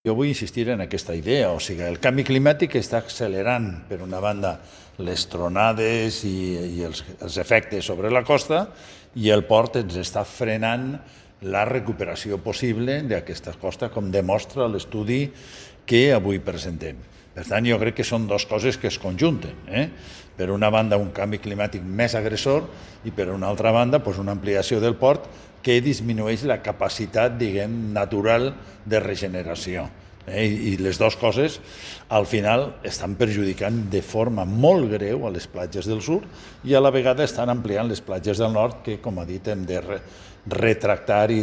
Jo vull insistir en aquesta idea, o sigui, el canvi climàtic està accelerant, per una banda, les tronades i els efectes sobre la costa, i el port ens està frenant la recuperació possible d'aquesta costa, com demostra l'estudi que avui presentem. Per tant, jo crec que són dues coses que es conjunten. Per una banda, un canvi climàtic més agressor i, per una altra banda, una ampliació del port que disminueix la capacitat, diguem, natural de regeneració. I les dues coses, al final, estan perjudicant de forma molt greu a les platges del sud i a la vegada estan ampliant les platges del nord que, com ha dit, hem de retractar i